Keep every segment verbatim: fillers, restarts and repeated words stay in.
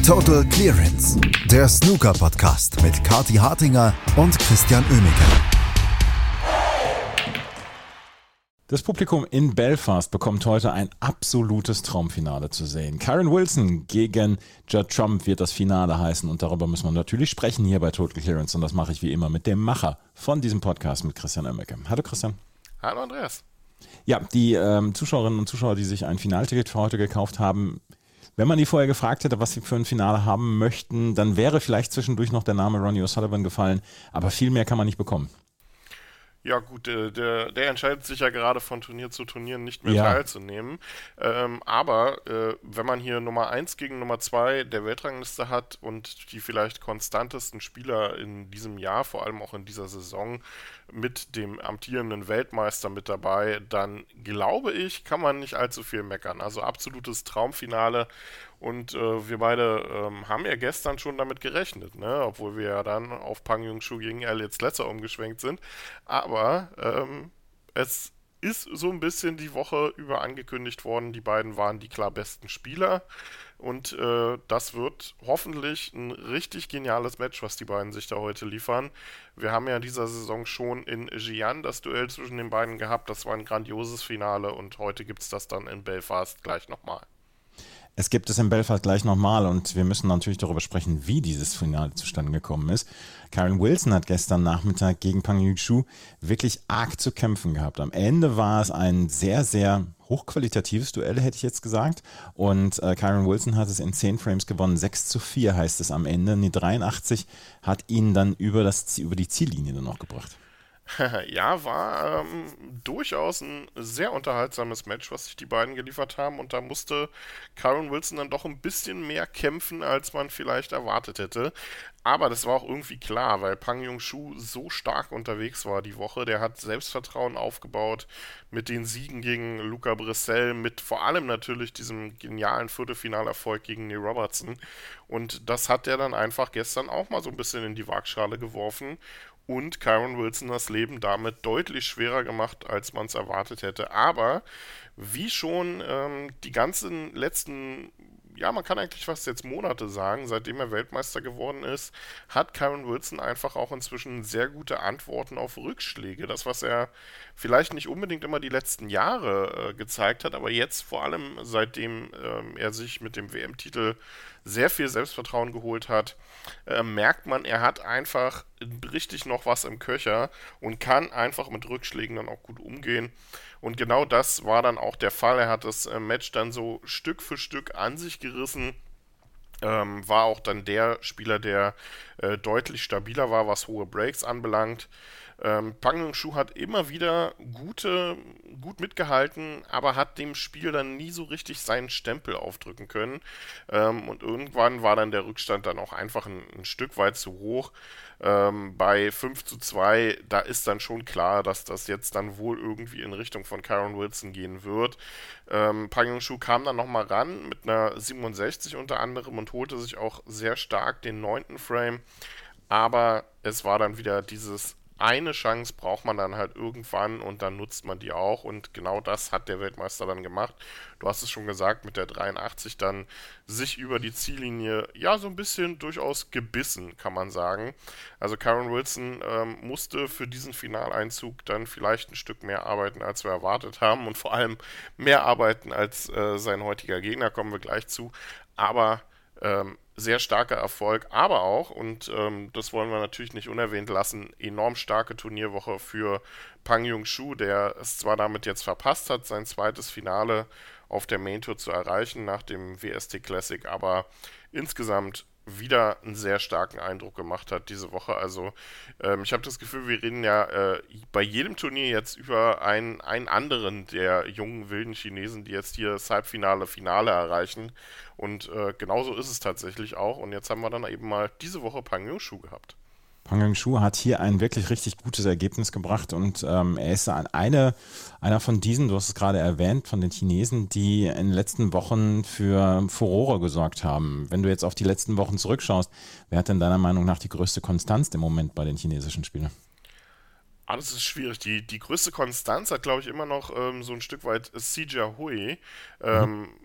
Total Clearance, der Snooker-Podcast mit Kathi Hartinger und Christian Oemeke. Das Publikum in Belfast bekommt heute ein absolutes Traumfinale zu sehen. Kyren Wilson gegen Judd Trump wird das Finale heißen und darüber müssen wir natürlich sprechen hier bei Total Clearance und das mache ich wie immer mit dem Macher von diesem Podcast, mit Christian Oemeke. Hallo Christian. Hallo Andreas. Ja, die ähm, Zuschauerinnen und Zuschauer, die sich ein Finalticket für heute gekauft haben, wenn man die vorher gefragt hätte, was sie für ein Finale haben möchten, dann wäre vielleicht zwischendurch noch der Name Ronnie O'Sullivan gefallen, aber viel mehr kann man nicht bekommen. Ja gut, der, der, der entscheidet sich ja gerade von Turnier zu Turnier nicht mehr Ja. teilzunehmen. Ähm, aber äh, wenn man hier Nummer eins gegen Nummer zwei der Weltrangliste hat und die vielleicht konstantesten Spieler in diesem Jahr, vor allem auch in dieser Saison, mit dem amtierenden Weltmeister mit dabei, dann glaube ich, kann man nicht allzu viel meckern. Also absolutes Traumfinale. Und äh, wir beide ähm, haben ja gestern schon damit gerechnet, ne? Obwohl wir ja dann auf Pang Jung-Soo gegen Elliot Sletzer umgeschwenkt sind. Aber ähm, es ist so ein bisschen die Woche über angekündigt worden, die beiden waren die klar besten Spieler. Und äh, das wird hoffentlich ein richtig geniales Match, was die beiden sich da heute liefern. Wir haben ja in dieser Saison schon in Xi'an das Duell zwischen den beiden gehabt. Das war ein grandioses Finale und heute gibt es das dann in Belfast gleich nochmal. Es gibt es in Belfast gleich nochmal und wir müssen natürlich darüber sprechen, wie dieses Finale zustande gekommen ist. Kyren Wilson hat gestern Nachmittag gegen Pang Jung-Soo wirklich arg zu kämpfen gehabt. Am Ende war es ein sehr, sehr hochqualitatives Duell, hätte ich jetzt gesagt. Und äh, Kyren Wilson hat es in zehn Frames gewonnen. sechs zu vier heißt es am Ende. Die dreiundachtzig hat ihn dann über, das, über die Ziellinie dann noch gebracht. Ja, war ähm, durchaus ein sehr unterhaltsames Match, was sich die beiden geliefert haben und da musste Kyren Wilson dann doch ein bisschen mehr kämpfen, als man vielleicht erwartet hätte. Aber das war auch irgendwie klar, weil Pang Jung-Soo so stark unterwegs war die Woche. Der hat Selbstvertrauen aufgebaut mit den Siegen gegen Luca Bressel, mit vor allem natürlich diesem genialen Viertelfinalerfolg gegen Neil Robertson. Und das hat er dann einfach gestern auch mal so ein bisschen in die Waagschale geworfen. Und Kyren Wilson das Leben damit deutlich schwerer gemacht, als man es erwartet hätte. Aber wie schon ähm, die ganzen letzten, ja, man kann eigentlich fast jetzt Monate sagen, seitdem er Weltmeister geworden ist, hat Kyren Wilson einfach auch inzwischen sehr gute Antworten auf Rückschläge. Das, was er vielleicht nicht unbedingt immer die letzten Jahre äh, gezeigt hat, aber jetzt vor allem seitdem ähm, er sich mit dem W M-Titel sehr viel Selbstvertrauen geholt hat, äh, merkt man, er hat einfach richtig noch was im Köcher und kann einfach mit Rückschlägen dann auch gut umgehen. Und genau das war dann auch der Fall. Er hat das äh, Match dann so Stück für Stück an sich gerissen. Ähm, war auch dann der Spieler, der äh, deutlich stabiler war, was hohe Breaks anbelangt. Ähm, Pang Jung-Soo hat immer wieder gute, gut mitgehalten, aber hat dem Spiel dann nie so richtig seinen Stempel aufdrücken können. Ähm, und irgendwann war dann der Rückstand dann auch einfach ein, ein Stück weit zu hoch. Ähm, bei fünf zu zwei, da ist dann schon klar, dass das jetzt dann wohl irgendwie in Richtung von Kyren Wilson gehen wird. Ähm, Pang Jung-Soo kam dann nochmal ran mit einer siebenundsechzig unter anderem und holte sich auch sehr stark den neunten Frame. Aber es war dann wieder dieses eine Chance braucht man dann halt irgendwann und dann nutzt man die auch und genau das hat der Weltmeister dann gemacht. Du hast es schon gesagt, mit der dreiundachtzig dann sich über die Ziellinie ja so ein bisschen durchaus gebissen, kann man sagen. Also Kyren Wilson ähm, musste für diesen Finaleinzug dann vielleicht ein Stück mehr arbeiten, als wir erwartet haben und vor allem mehr arbeiten als äh, sein heutiger Gegner, kommen wir gleich zu, aber ähm, sehr starker Erfolg, aber auch, und ähm, das wollen wir natürlich nicht unerwähnt lassen, enorm starke Turnierwoche für Pang Jung-Soo, der es zwar damit jetzt verpasst hat, sein zweites Finale auf der Main Tour zu erreichen nach dem W S T Classic, aber insgesamt wieder einen sehr starken Eindruck gemacht hat diese Woche. Also ähm, ich habe das Gefühl, wir reden ja äh, bei jedem Turnier jetzt über einen, einen anderen der jungen, wilden Chinesen, die jetzt hier das Halbfinale, Finale erreichen. Und äh, genauso ist es tatsächlich auch. Und jetzt haben wir dann eben mal diese Woche Pang Jung-Soo gehabt. Pang Jung-Soo hat hier ein wirklich richtig gutes Ergebnis gebracht und ähm, er ist eine, einer von diesen, du hast es gerade erwähnt, von den Chinesen, die in den letzten Wochen für Furore gesorgt haben. Wenn du jetzt auf die letzten Wochen zurückschaust, wer hat denn deiner Meinung nach die größte Konstanz im Moment bei den chinesischen Spielern? Ah, das ist schwierig. Die, die größte Konstanz hat, glaube ich, immer noch ähm, so ein Stück weit Sijia Hui. Ähm,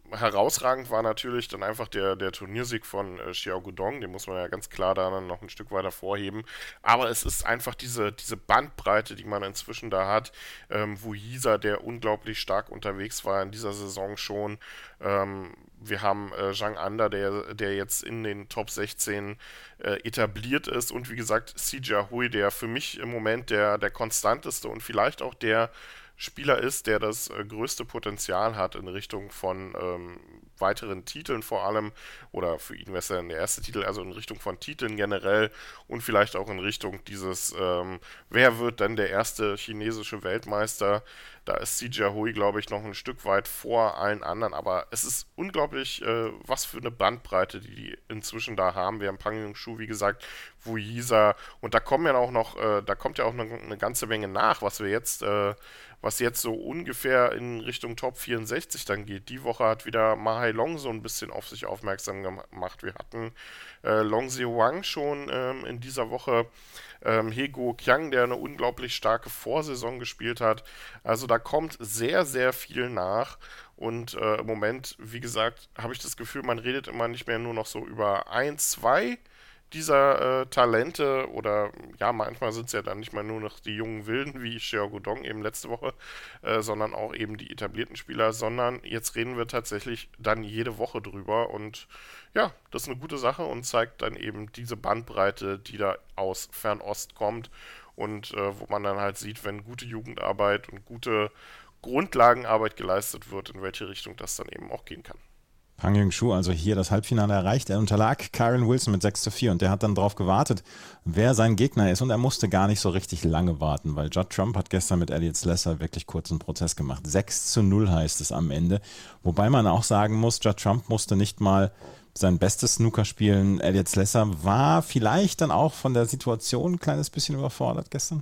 herausragend war natürlich dann einfach der, der Turniersieg von äh, Xiao Guodong, den muss man ja ganz klar da dann noch ein Stück weiter vorheben. Aber es ist einfach diese, diese Bandbreite, die man inzwischen da hat. Ähm, Wuisa, der unglaublich stark unterwegs war in dieser Saison schon. Ähm, wir haben äh, Zhang Anda, der, der jetzt in den Top sechzehn äh, etabliert ist. Und wie gesagt, Si Jiahui, der für mich im Moment der, der konstanteste und vielleicht auch der Spieler ist, der das äh, größte Potenzial hat in Richtung von ähm, weiteren Titeln vor allem, oder für ihn wäre es dann der erste Titel, also in Richtung von Titeln generell und vielleicht auch in Richtung dieses, ähm, wer wird denn der erste chinesische Weltmeister? Da ist Si Jiahui, glaube ich, noch ein Stück weit vor allen anderen, aber es ist unglaublich, äh, was für eine Bandbreite die, die inzwischen da haben. Wir haben Pang Yong-Shu, wie gesagt, Wuisa, und da kommen ja auch noch, äh, da kommt ja auch eine, eine ganze Menge nach, was wir jetzt, äh, was jetzt so ungefähr in Richtung Top vierundsechzig dann geht. Die Woche hat wieder Ma Hailong so ein bisschen auf sich aufmerksam gemacht. Wir hatten äh, Long Zewang schon ähm, in dieser Woche, ähm, He Guoqiang, der eine unglaublich starke Vorsaison gespielt hat. Also da kommt sehr, sehr viel nach. Und äh, im Moment, wie gesagt, habe ich das Gefühl, man redet immer nicht mehr nur noch so über ein, zwei dieser äh, Talente, oder ja, manchmal sind es ja dann nicht mal nur noch die jungen Wilden, wie Xiao Guodong eben letzte Woche, äh, sondern auch eben die etablierten Spieler, sondern jetzt reden wir tatsächlich dann jede Woche drüber, und ja, das ist eine gute Sache und zeigt dann eben diese Bandbreite, die da aus Fernost kommt, und äh, wo man dann halt sieht, wenn gute Jugendarbeit und gute Grundlagenarbeit geleistet wird, in welche Richtung das dann eben auch gehen kann. Pang Yong-Shu also hier das Halbfinale erreicht. Er unterlag Kyren Wilson mit sechs zu vier, und der hat dann darauf gewartet, wer sein Gegner ist, und er musste gar nicht so richtig lange warten, weil Judd Trump hat gestern mit Elliot Slessor wirklich kurzen Prozess gemacht. sechs zu null heißt es am Ende, wobei man auch sagen muss, Judd Trump musste nicht mal sein bestes Snooker spielen. Elliot Slessor war vielleicht dann auch von der Situation ein kleines bisschen überfordert gestern.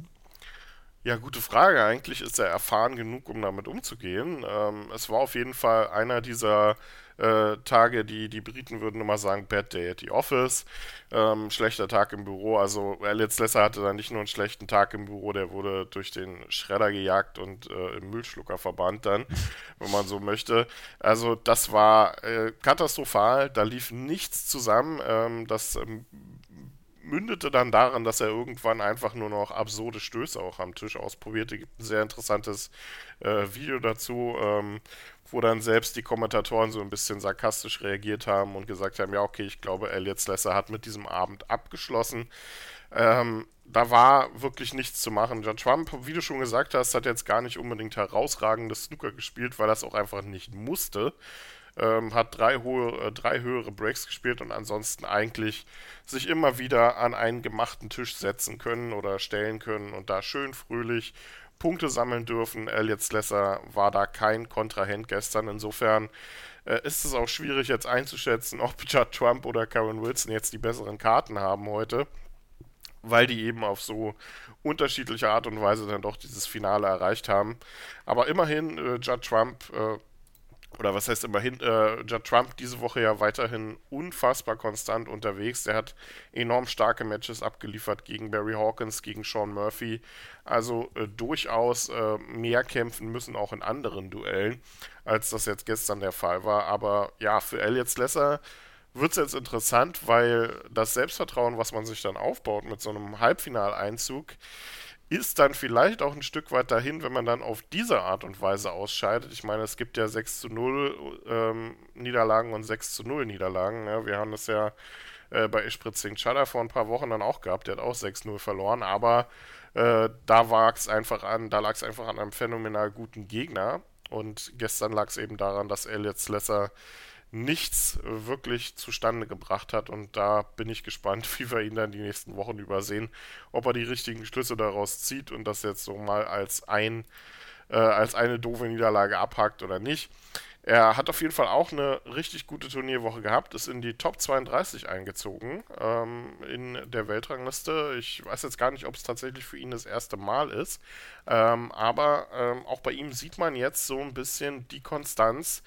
Ja, gute Frage. Eigentlich ist er erfahren genug, um damit umzugehen. Ähm, es war auf jeden Fall einer dieser äh, Tage, die die Briten würden immer sagen, Bad Day at the Office, ähm, schlechter Tag im Büro. Also Elliot Slessor hatte da nicht nur einen schlechten Tag im Büro, der wurde durch den Schredder gejagt und äh, im Müllschlucker verbannt dann, wenn man so möchte. Also das war äh, katastrophal, da lief nichts zusammen. Ähm, das ähm, mündete dann daran, dass er irgendwann einfach nur noch absurde Stöße auch am Tisch ausprobierte. Gibt ein sehr interessantes äh, Video dazu, ähm, wo dann selbst die Kommentatoren so ein bisschen sarkastisch reagiert haben und gesagt haben, ja okay, ich glaube, Elliot Slessor hat mit diesem Abend abgeschlossen. Ähm, da war wirklich nichts zu machen. Judd Trump, wie du schon gesagt hast, hat jetzt gar nicht unbedingt herausragendes Snooker gespielt, weil er es auch einfach nicht musste. Ähm, hat drei, hohe, äh, drei höhere Breaks gespielt und ansonsten eigentlich sich immer wieder an einen gemachten Tisch setzen können oder stellen können und da schön fröhlich Punkte sammeln dürfen. Elliot Slessor war da kein Kontrahent gestern. Insofern äh, ist es auch schwierig jetzt einzuschätzen, ob Judd Trump oder Kyren Wilson jetzt die besseren Karten haben heute, weil die eben auf so unterschiedliche Art und Weise dann doch dieses Finale erreicht haben. Aber immerhin, äh, Judd Trump äh, oder was heißt immerhin, äh, Judd Trump diese Woche ja weiterhin unfassbar konstant unterwegs. Er hat enorm starke Matches abgeliefert gegen Barry Hawkins, gegen Sean Murphy. Also äh, durchaus äh, mehr kämpfen müssen auch in anderen Duellen, als das jetzt gestern der Fall war. Aber ja, für Elliot Slessor wird es jetzt interessant, weil das Selbstvertrauen, was man sich dann aufbaut mit so einem Halbfinaleinzug, ist dann vielleicht auch ein Stück weit dahin, wenn man dann auf diese Art und Weise ausscheidet. Ich meine, es gibt ja sechs zu null ähm, Niederlagen und sechs zu null Niederlagen. Ja, wir haben das ja äh, bei Ishpreet Singh Chadha vor ein paar Wochen dann auch gehabt. Der hat auch sechs null verloren, aber äh, da lag es einfach an, da lag es einfach an einem phänomenal guten Gegner. Und gestern lag es eben daran, dass Elliot Slessor nichts wirklich zustande gebracht hat, und da bin ich gespannt, wie wir ihn dann die nächsten Wochen übersehen, ob er die richtigen Schlüsse daraus zieht und das jetzt so mal als ein äh, als eine doofe Niederlage abhakt oder nicht. Er hat auf jeden Fall auch eine richtig gute Turnierwoche gehabt, ist in die Top zweiunddreißig eingezogen ähm, in der Weltrangliste. Ich weiß jetzt gar nicht, ob es tatsächlich für ihn das erste Mal ist, ähm, aber ähm, auch bei ihm sieht man jetzt so ein bisschen die Konstanz,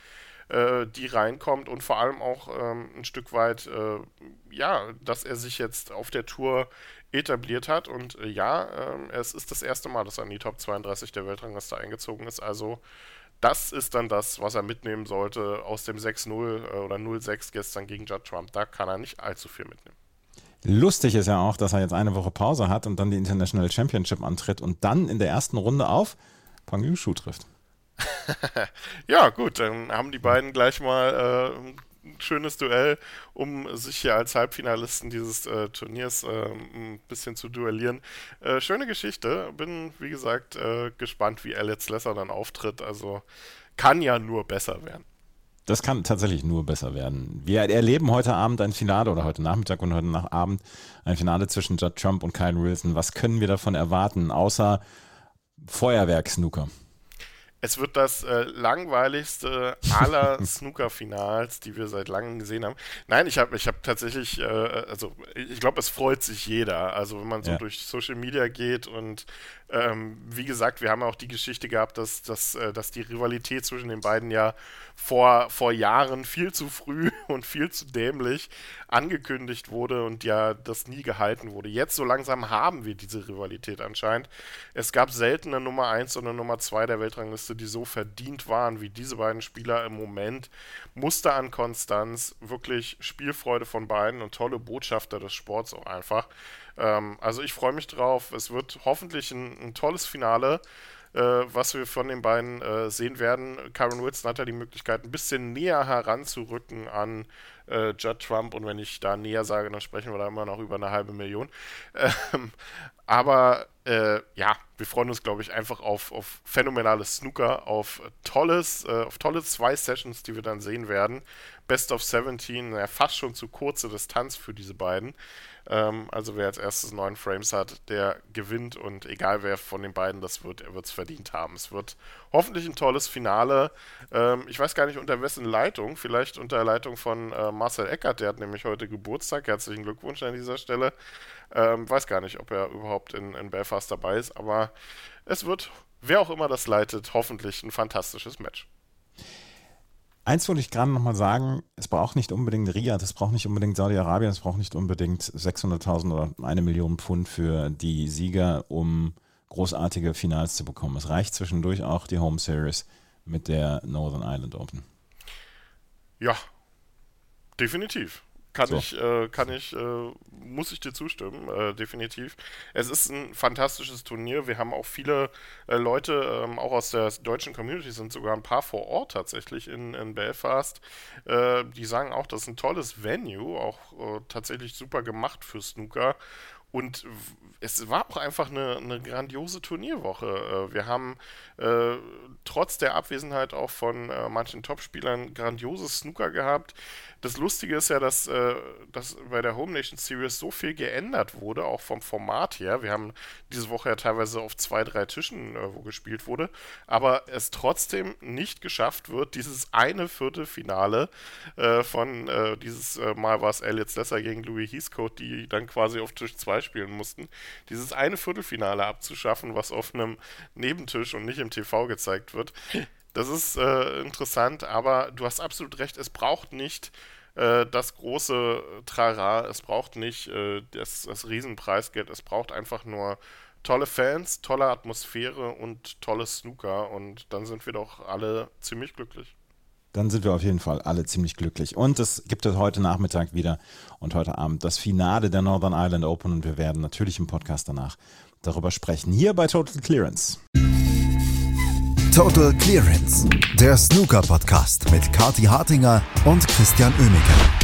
die reinkommt, und vor allem auch ähm, ein Stück weit, äh, ja, dass er sich jetzt auf der Tour etabliert hat, und äh, ja, äh, es ist das erste Mal, dass er in die Top zweiunddreißig der Weltrangliste eingezogen ist, also das ist dann das, was er mitnehmen sollte aus dem sechs null oder null sechs gestern gegen Judd Trump. Da kann er nicht allzu viel mitnehmen. Lustig ist ja auch, dass er jetzt eine Woche Pause hat und dann die International Championship antritt und dann in der ersten Runde auf Pang Yu-Shu trifft. Ja, gut, dann haben die beiden gleich mal äh, ein schönes Duell, um sich hier als Halbfinalisten dieses äh, Turniers äh, ein bisschen zu duellieren. Äh, schöne Geschichte. Bin, wie gesagt, äh, gespannt, wie Elliot Slesser dann auftritt. Also kann ja nur besser werden. Das kann tatsächlich nur besser werden. Wir erleben heute Abend ein Finale oder heute Nachmittag und heute Abend ein Finale zwischen Judd Trump und Kyren Wilson. Was können wir davon erwarten, außer Feuerwerk-Snooker? Es wird das äh, langweiligste aller Snooker-Finals, die wir seit langem gesehen haben. Nein, ich habe ich hab tatsächlich, äh, also ich glaube, es freut sich jeder. Also wenn man so ja. durch Social Media geht und ähm, wie gesagt, wir haben auch die Geschichte gehabt, dass, dass, äh, dass die Rivalität zwischen den beiden ja vor, vor Jahren viel zu früh und viel zu dämlich angekündigt wurde und ja das nie gehalten wurde. Jetzt so langsam haben wir diese Rivalität anscheinend. Es gab selten eine Nummer eins und eine Nummer zwei der Weltrangliste, die so verdient waren wie diese beiden Spieler im Moment. Muster an Konstanz, wirklich Spielfreude von beiden und tolle Botschafter des Sports auch einfach. Ähm, also ich freue mich drauf. Es wird hoffentlich ein, ein tolles Finale, äh, was wir von den beiden äh, sehen werden. Kyren Wilson hat ja die Möglichkeit, ein bisschen näher heranzurücken an äh, Judd Trump, und wenn ich da näher sage, dann sprechen wir da immer noch über eine halbe Million. Ähm, aber äh, ja, wir freuen uns, glaube ich, einfach auf, auf phänomenales Snooker, auf tolles, äh, auf tolle zwei Sessions, die wir dann sehen werden. Best of siebzehn, ja, fast schon zu kurze Distanz für diese beiden. Ähm, also wer als erstes neun Frames hat, der gewinnt, und egal wer von den beiden das wird, er wird es verdient haben. Es wird hoffentlich ein tolles Finale. Ähm, ich weiß gar nicht, unter wessen Leitung, vielleicht unter der Leitung von äh, Marcel Eckert, der hat nämlich heute Geburtstag. Herzlichen Glückwunsch an dieser Stelle. Ähm, weiß gar nicht, ob er überhaupt in, in Belfast dabei ist, aber es wird, wer auch immer das leitet, hoffentlich ein fantastisches Match. Eins wollte ich gerade nochmal sagen, es braucht nicht unbedingt Riyadh, es braucht nicht unbedingt Saudi-Arabien, es braucht nicht unbedingt sechshunderttausend oder eine Million Pfund für die Sieger, um großartige Finals zu bekommen. Es reicht zwischendurch auch die Home Series mit der Northern Ireland Open. Ja, definitiv. Kann so. ich, äh, kann ich, äh, muss ich dir zustimmen, äh, definitiv. Es ist ein fantastisches Turnier. Wir haben auch viele äh, Leute, ähm, auch aus der deutschen Community, sind sogar ein paar vor Ort tatsächlich in, in Belfast. Äh, die sagen auch, das ist ein tolles Venue, auch äh, tatsächlich super gemacht für Snooker. Und es war auch einfach eine, eine grandiose Turnierwoche. Wir haben äh, trotz der Abwesenheit auch von äh, manchen Topspielern grandioses Snooker gehabt. Das Lustige ist ja, dass, äh, dass bei der Home Nation Series so viel geändert wurde, auch vom Format her. Wir haben diese Woche ja teilweise auf zwei, drei Tischen, äh, wo gespielt wurde, aber es trotzdem nicht geschafft wird, dieses eine Viertelfinale äh, von, äh, dieses äh, Mal war es Elliot Slesser gegen Louis Heathcote, die dann quasi auf Tisch zwei spielen mussten, dieses eine Viertelfinale abzuschaffen, was auf einem Nebentisch und nicht im T V gezeigt wird. Das ist äh, interessant, aber du hast absolut recht, es braucht nicht äh, das große Trara, es braucht nicht äh, das, das Riesenpreisgeld, es braucht einfach nur tolle Fans, tolle Atmosphäre und tolles Snooker, und dann sind wir doch alle ziemlich glücklich. Dann sind wir auf jeden Fall alle ziemlich glücklich. Und es gibt es heute Nachmittag wieder und heute Abend das Finale der Northern Ireland Open, und wir werden natürlich im Podcast danach darüber sprechen. Hier bei Total Clearance. Total Clearance, der Snooker-Podcast mit Kathi Hartinger und Christian Oemeke.